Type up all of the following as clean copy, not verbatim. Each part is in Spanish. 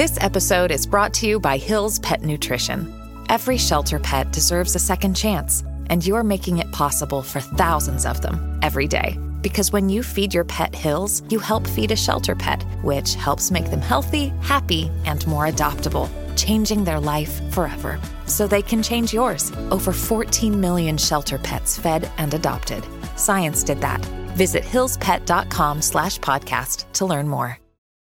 This episode is brought to you by Hill's Pet Nutrition. Every shelter pet deserves a second chance, and you're making it possible for thousands of them every day. Because when you feed your pet Hill's, you help feed a shelter pet, which helps make them healthy, happy, and more adoptable, changing their life forever. So they can change yours. Over 14 million shelter pets fed and adopted. Science did that. Visit hillspet.com/podcast to learn more.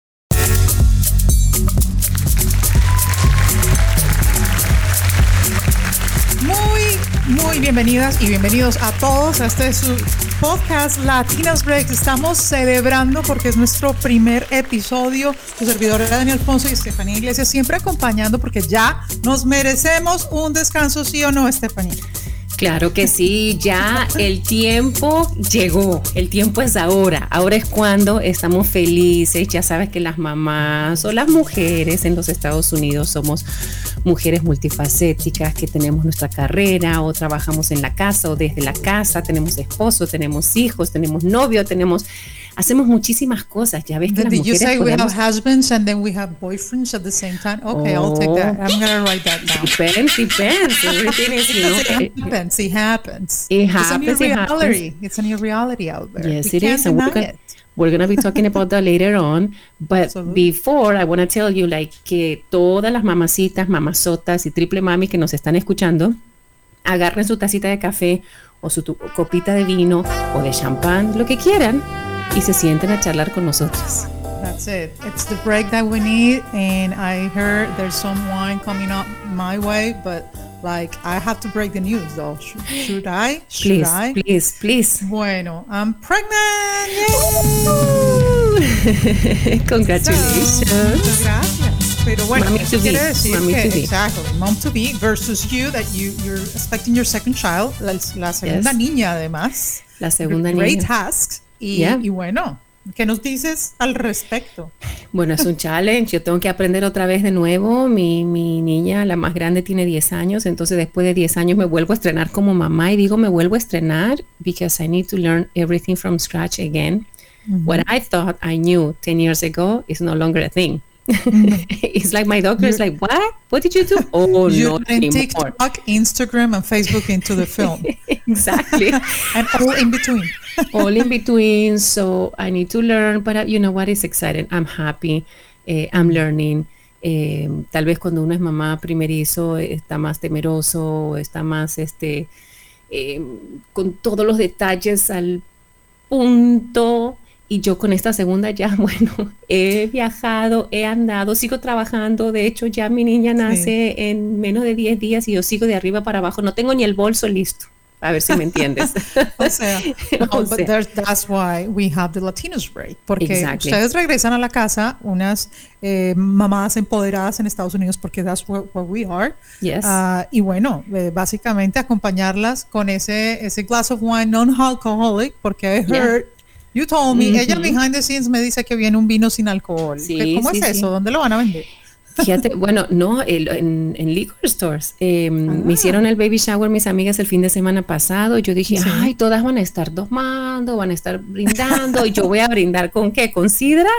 Muy bienvenidas y bienvenidos a todos a este su podcast Latinas Break. Estamos celebrando porque es nuestro primer episodio. Su servidora Daniel Alfonso y Estefanía Iglesias siempre acompañando porque ya nos merecemos un descanso, ¿sí o no, Estefanía? Claro que sí, ya el tiempo llegó, el tiempo es ahora es cuando estamos felices. Ya sabes que las mamás o las mujeres en los Estados Unidos somos mujeres multifacéticas que tenemos nuestra carrera o trabajamos en la casa o desde la casa, tenemos esposo, tenemos hijos, tenemos novio, hacemos muchísimas cosas. Ya ves que las Did mujeres you say podemos... we have husbands and then we have boyfriends at the same time? Okay, I'll take that. I'm going to write that down. Depends. Everything is, It happens. It It's a new happens. reality. It's a new reality out there. Yes, we it can't is. And deny it. we're going to be talking about that later on. But Absolutely. before, I want to tell you, que todas las mamacitas, mamazotas y triple mami que nos están escuchando, agarren su tacita de café o su copita de vino o de champán, lo que quieran, y se sienten a charlar con nosotros. That's it. It's the break that we need. And I heard there's some wine coming up my way, but I have to break the news though. Should I? Please. Bueno, I'm pregnant. Congratulations. Muchas gracias. Pero bueno, Mommy eso to quiere be. decir Mommy que, to be. exactly, mom to be versus you that you're expecting your second child, la segunda Yes. niña además. La segunda Great niña. task. Yeah. Y bueno, ¿qué nos dices al respecto? Bueno, es un challenge. Yo tengo que aprender otra vez de nuevo. Mi niña, la más grande, tiene 10 años. Entonces, después de 10 años me vuelvo a estrenar como mamá. Y digo, me vuelvo a estrenar because I need to learn everything from scratch again. Mm-hmm. What I thought I knew 10 years ago is no longer a thing. Mm-hmm. It's like my doctor is like, what? What did you do? Oh, you not and anymore. TikTok, Instagram, and Facebook into the film. Exactly. And all in between. All in between. So I need to learn, but you know what is exciting? I'm happy. I'm learning. Tal vez cuando uno es mamá primerizo está más temeroso, está más con todos los detalles al punto. Y yo con esta segunda ya, bueno, he viajado, he andado, sigo trabajando. De hecho, ya mi niña nace en menos de 10 días y yo sigo de arriba para abajo. No tengo ni el bolso listo. A ver si me entiendes. That's why we have the Latinos Break. Porque exactly. Ustedes regresan a la casa, unas mamás empoderadas en Estados Unidos, porque that's where we are. Yes. Y bueno, básicamente acompañarlas con ese glass of wine non-alcoholic, porque I heard... Yeah. You told me, ella behind the scenes me dice que viene un vino sin alcohol. Sí, ¿Cómo es eso? ¿Dónde lo van a vender? Fíjate, bueno, no, en liquor stores. Me hicieron el baby shower mis amigas el fin de semana pasado. Yo dije, ay, todas van a estar tomando, van a estar brindando. Y yo voy a brindar ¿con qué? ¿Con sidra?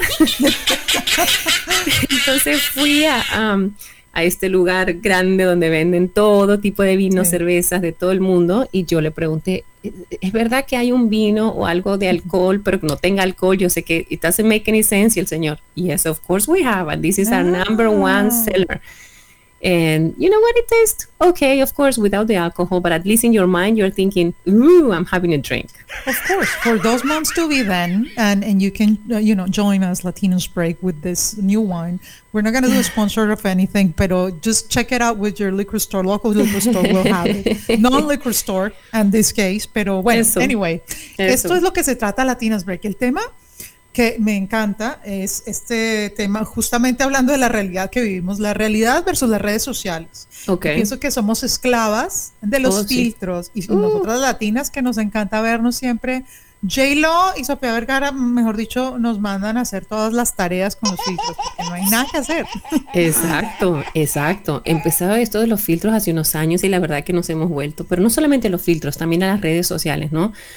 Entonces fui a este lugar grande donde venden todo tipo de vinos, cervezas de todo el mundo, y yo le pregunté, ¿es verdad que hay un vino o algo de alcohol pero que no tenga alcohol? Yo sé que it doesn't make any sense. Y el señor, yes, of course we have, and this is our number one seller. And you know what, it tastes okay, of course, without the alcohol, but at least in your mind you're thinking, ooh, I'm having a drink. Of course, for those moms to be then, and you can join us Latinos Break with this new wine. We're not going to do a sponsor of anything, pero just check it out with your liquor store. Local liquor store will have it. Non-liquor store in this case, pero bueno, anyway. Esto es lo que se trata Latinos Break. El tema que me encanta es este tema, justamente hablando de la realidad que vivimos, la realidad versus las redes sociales. Okay. Pienso que somos esclavas de los filtros, y nosotras latinas que nos encanta vernos siempre. J-Lo y Sofía Vergara, mejor dicho, nos mandan a hacer todas las tareas con los filtros, porque no hay nada que hacer. Exacto. Empezaba esto de los filtros hace unos años y la verdad que nos hemos vuelto, pero no solamente los filtros, también a las redes sociales, ¿no?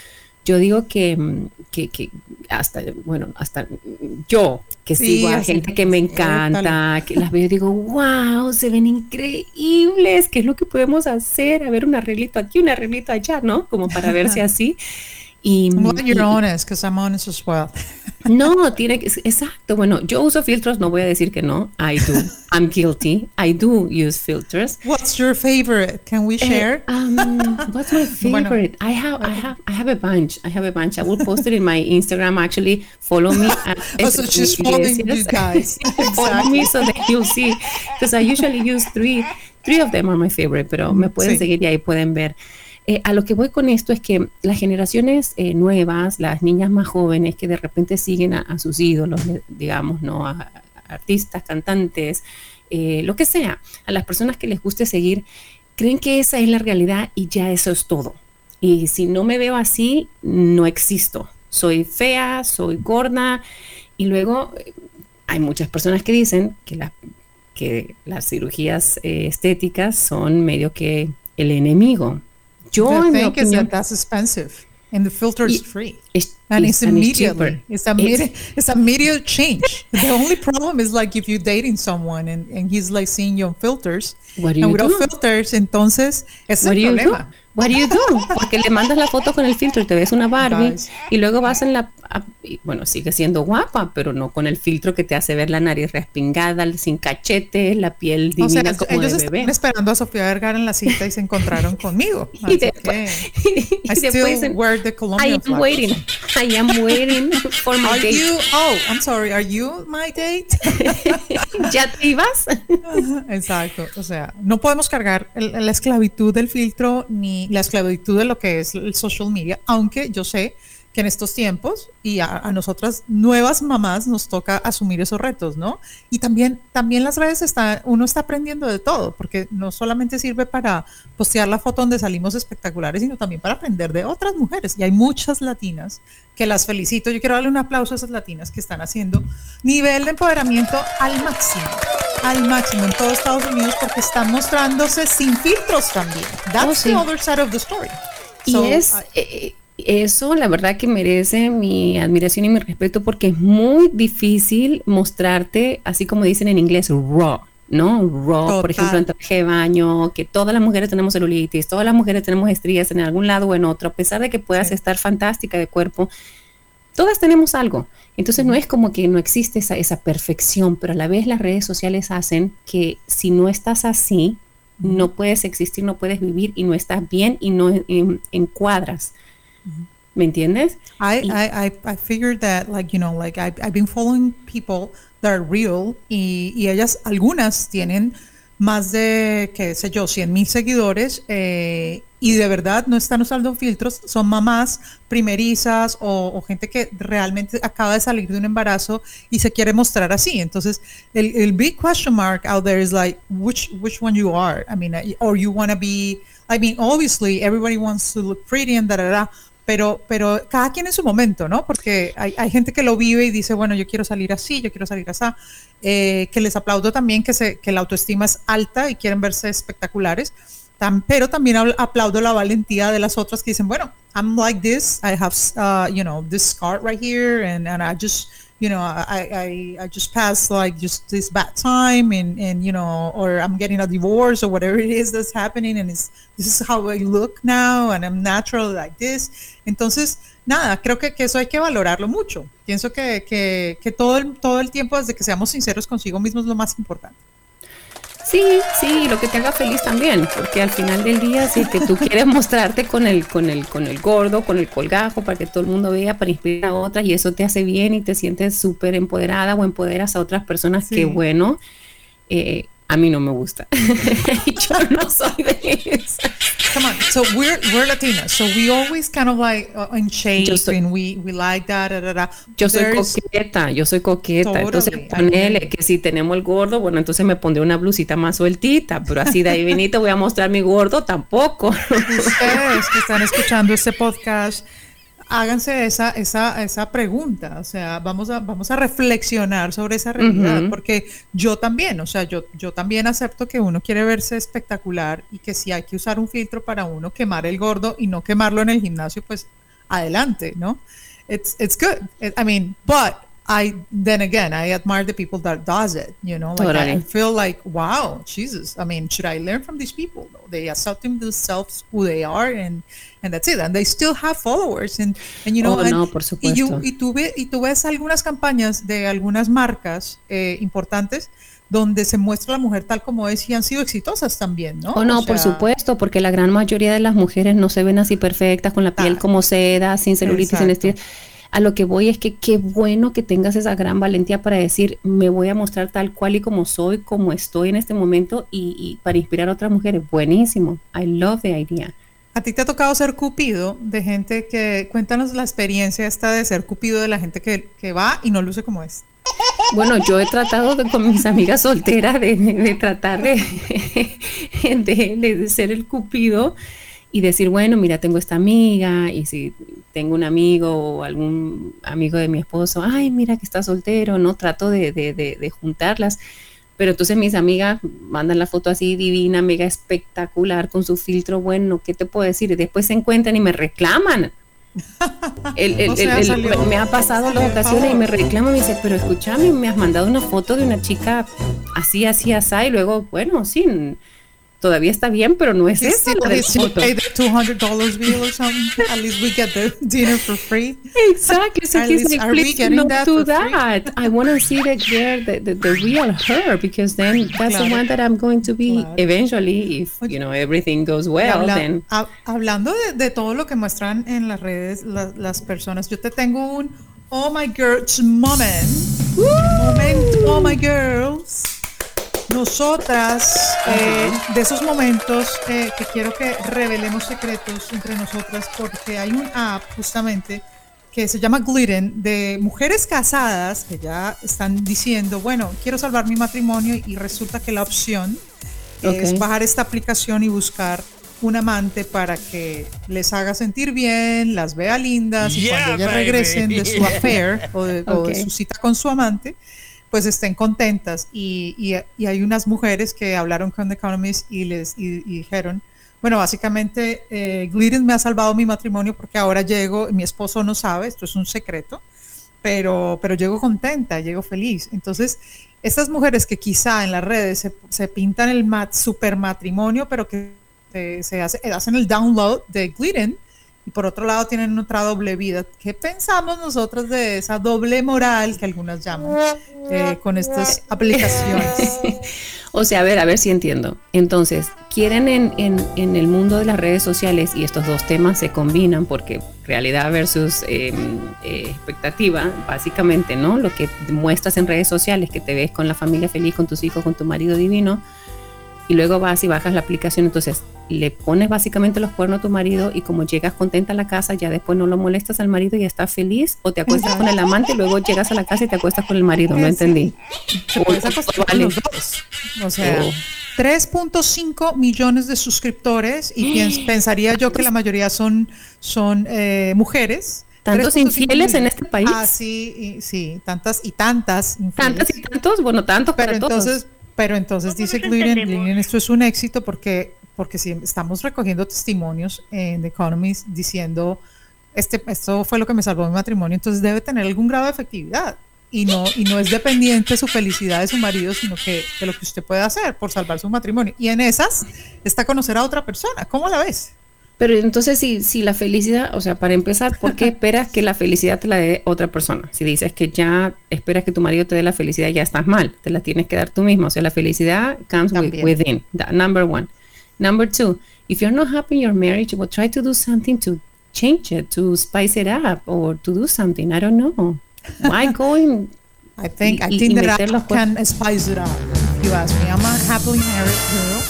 yo digo que hasta, bueno, hasta yo que sigo a gente que me encanta, que las veo y digo, wow, se ven increíbles, ¿qué es lo que podemos hacer? A ver, un arreglito aquí, un arreglito allá, ¿no? Como para verse así. Well, you're honest, because I'm honest as well. No, tiene que, exacto. Bueno, yo uso filtros, no voy a decir que no. I do. I'm guilty. I do use filters. What's your favorite? Can we share? What's my favorite? I have a bunch. I have a bunch. I will post it in my Instagram. Actually, follow me. So just following you guys. Follow me so that you'll see. Because I usually use three. Three of them are my favorite, pero me pueden seguir y ahí pueden ver. A lo que voy con esto es que las generaciones nuevas, las niñas más jóvenes que de repente siguen a sus ídolos, digamos, ¿no? A artistas, cantantes, lo que sea, a las personas que les guste seguir, creen que esa es la realidad y ya eso es todo. Y si no me veo así, no existo. Soy fea, soy gorda, y luego hay muchas personas que dicen que las cirugías estéticas son medio que el enemigo. The thing is that that's expensive, and the filter is free, and it's immediately. It's immediate change. The only problem is like if you're dating someone and he's like seeing you on filters, and without filters, entonces ese es el problema. What do you do? Porque le mandas la foto con el filtro y te ves una Barbie y luego vas bueno, sigue siendo guapa, pero no con el filtro que te hace ver la nariz respingada, sin cachetes, la piel divina como de bebé. Estaban esperando a Sofía Vergara en la cita y se encontraron conmigo. Y después, I still wear the Colombian flag. I am waiting for my date. I'm sorry, are you my date? ¿Ya te ibas? Exacto, o sea, no podemos cargar la esclavitud del filtro ni la esclavitud de lo que es el social media, aunque yo sé que en estos tiempos y a nosotras nuevas mamás nos toca asumir esos retos, ¿no? Y también las redes uno está aprendiendo de todo, porque no solamente sirve para postear la foto donde salimos espectaculares, sino también para aprender de otras mujeres. Y hay muchas latinas que las felicito. Yo quiero darle un aplauso a esas latinas que están haciendo nivel de empoderamiento al máximo en todo Estados Unidos, porque están mostrándose sin filtros también. That's the other side of the story. Y eso, la verdad que merece mi admiración y mi respeto, porque es muy difícil mostrarte, así como dicen en inglés, raw, ¿no? Raw, Total. Por ejemplo, en traje de baño, que todas las mujeres tenemos celulitis, todas las mujeres tenemos estrías en algún lado o en otro, a pesar de que puedas estar fantástica de cuerpo, todas tenemos algo. Entonces no es como que no existe esa perfección, pero a la vez las redes sociales hacen que si no estás así, no puedes existir, no puedes vivir y no estás bien y no encuadras. ¿Me entiendes? I figured that, I've been following people that are real y ellas, algunas tienen más de, qué sé yo, 100,000 seguidores y de verdad no están usando filtros, son mamás primerizas o gente que realmente acaba de salir de un embarazo y se quiere mostrar así. Entonces, el big question mark out there is like, which one you are? I mean, or you want to be, obviously everybody wants to look pretty and pero cada quien en su momento, ¿no? Porque hay gente que lo vive y dice, bueno, yo quiero salir así, yo quiero salir así. Que les aplaudo también que la autoestima es alta y quieren verse espectaculares. Pero también aplaudo la valentía de las otras que dicen, bueno, I'm like this, I have, this scar right here, and I just, I just passed like just this bad time, and or I'm getting a divorce or whatever it is that's happening, and this is how I look now, and I'm natural like this. Entonces, nada, creo que eso hay que valorarlo mucho. Pienso que todo el tiempo, desde que seamos sinceros consigo mismos, es lo más importante. Sí, lo que te haga feliz también, porque al final del día, si es que tú quieres mostrarte con el gordo, con el colgajo, para que todo el mundo vea, para inspirar a otras, y eso te hace bien y te sientes súper empoderada o empoderas a otras personas, qué bueno. A mí no me gusta. Yo no soy de esas. Come on, so we're Latinas, so we always kind of like in shape, and we like that. Yo soy coqueta, totally. Entonces ponele que si tenemos el gordo, bueno, entonces me pondré una blusita más sueltita, pero así de ahí venite voy a mostrar mi gordo, tampoco. Ustedes que están escuchando este podcast, háganse esa pregunta, o sea, vamos a reflexionar sobre esa realidad, porque yo también, o sea, yo también acepto que uno quiere verse espectacular y que si hay que usar un filtro para uno quemar el gordo y no quemarlo en el gimnasio, pues adelante, ¿no? It's good. I mean, but then again, I admire the people that does it, you know, like Totally. I feel like, wow, Jesus, I mean, should I learn from these people? No, they accepting themselves who they are, and that's it, and they still have followers, and you know, no, por supuesto. y tú ves algunas campañas de algunas marcas importantes donde se muestra a la mujer tal como es y han sido exitosas también, ¿no? Oh, no, por supuesto, porque la gran mayoría de las mujeres no se ven así perfectas, con la piel como seda, sin celulitis, sin estrías. A lo que voy es que qué bueno que tengas esa gran valentía para decir, me voy a mostrar tal cual y como soy, como estoy en este momento y para inspirar a otras mujeres. Buenísimo. I love the idea. ¿A ti te ha tocado ser cupido de gente que, cuéntanos la experiencia esta de ser cupido de la gente que va y no luce como es? Bueno, yo he tratado con mis amigas solteras de tratar de ser el cupido y decir, bueno, mira, tengo esta amiga, y si tengo un amigo o algún amigo de mi esposo, ay, mira que está soltero, no, trato de juntarlas. Pero entonces mis amigas mandan la foto así divina, mega espectacular, con su filtro, bueno, ¿qué te puedo decir? Y después se encuentran y me reclaman. Me ha pasado las ocasiones y me reclama, me dice, pero escúchame, me has mandado una foto de una chica así, así, así, y luego, bueno, sí, todavía está bien, pero no es esa la foto. Pay the $200 bill or something. At least we get the dinner for free. Exactly. So he's like, please don't do that. I want to see the girl, the real her, because then that's the one that I'm going to be eventually, if you know everything goes well. Then hablando de todo lo que muestran en las redes las personas, yo te tengo un oh my girls moment. Oh my girls. Nosotras, de esos momentos que quiero que revelemos secretos entre nosotras, porque hay un app justamente que se llama Glidden, de mujeres casadas que ya están diciendo, bueno, quiero salvar mi matrimonio, y resulta que la opción es bajar esta aplicación y buscar un amante para que les haga sentir bien, las vea lindas, y cuando ellas regresen de su affair o de su cita con su amante, pues estén contentas. Y hay unas mujeres que hablaron con The Economist y dijeron, bueno, básicamente Glidden me ha salvado mi matrimonio porque ahora llego, mi esposo no sabe, esto es un secreto, pero llego contenta, llego feliz. Entonces, estas mujeres que quizá en las redes se pintan el super matrimonio, pero que hacen el download de Glidden, y por otro lado tienen otra doble vida. ¿Qué pensamos nosotros de esa doble moral que algunas llaman con estas aplicaciones? O sea, a ver si entiendo. Entonces, quieren en el mundo de las redes sociales, y estos dos temas se combinan porque realidad versus expectativa, básicamente, ¿no? Lo que muestras en redes sociales, que te ves con la familia feliz, con tus hijos, con tu marido divino, y luego vas y bajas la aplicación, entonces le pones básicamente los cuernos a tu marido, y como llegas contenta a la casa, ya después no lo molestas al marido y ya estás feliz, o te acuestas con el amante y luego llegas a la casa y te acuestas con el marido. No entendí. Con los dos. O sea, 3.5 millones de suscriptores, y pensaría yo que la mayoría son mujeres. ¿Tantos infieles en este país? Ah, sí, tantas infieles. Tantas y tantos, bueno, tantos para todos. Pero entonces dice Glidden, esto es un éxito porque si estamos recogiendo testimonios en The Economist diciendo, esto fue lo que me salvó mi matrimonio, entonces debe tener algún grado de efectividad, y no es dependiente su felicidad de su marido, sino que de lo que usted puede hacer por salvar su matrimonio. Y en esas está conocer a otra persona. ¿Cómo la ves? Pero entonces, si la felicidad, o sea, para empezar, ¿por qué esperas que la felicidad te la dé otra persona? Si dices que ya esperas que tu marido te dé la felicidad, ya estás mal, te la tienes que dar tú mismo. O sea, la felicidad comes within. Number one. Number two, if you're not happy in your marriage, well, try to do something to change it, to spice it up, or to do something. I don't know. Why going? I think that I can spice it up. If you ask me, I'm a happily married girl.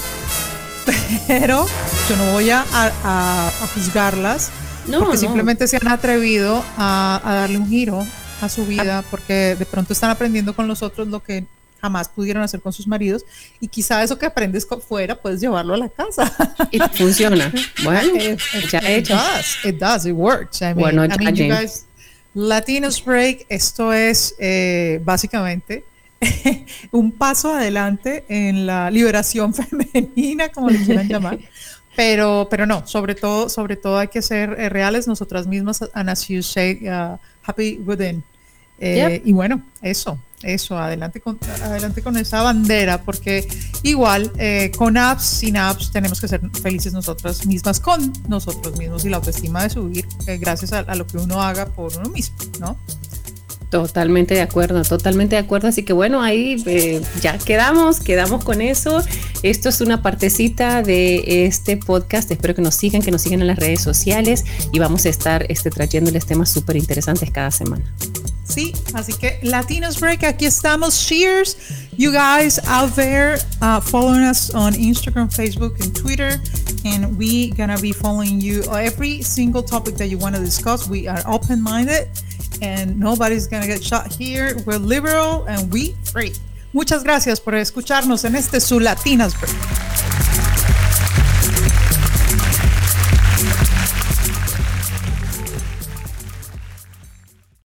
Pero yo no voy a juzgarlas, porque simplemente se han atrevido a darle un giro a su vida, porque de pronto están aprendiendo con los otros lo que jamás pudieron hacer con sus maridos, y quizá eso que aprendes fuera puedes llevarlo a la casa. Y funciona. Bueno, it works. I mean, you guys, Latinos Break, esto es básicamente un paso adelante en la liberación femenina, como le quieran llamar, Pero no, sobre todo hay que ser reales nosotras mismas, and as you say, happy within. Y bueno, eso, adelante con esa bandera, porque igual, con apps, sin apps, tenemos que ser felices nosotras mismas con nosotros mismos, y la autoestima de subir gracias a lo que uno haga por uno mismo, ¿no? Totalmente de acuerdo. Así que bueno, ahí ya quedamos con eso. Esto es una partecita de este podcast. Espero que nos sigan en las redes sociales, y vamos a estar trayéndoles temas súper interesantes cada semana. Sí, así que Latinos Break, aquí estamos. Cheers, you guys out there, following us on Instagram, Facebook, and Twitter, and we gonna be following you every single topic that you want to discuss. We are open-minded, and nobody's gonna get shot here. We're liberal and we free. Muchas gracias por escucharnos en su Latinos Break.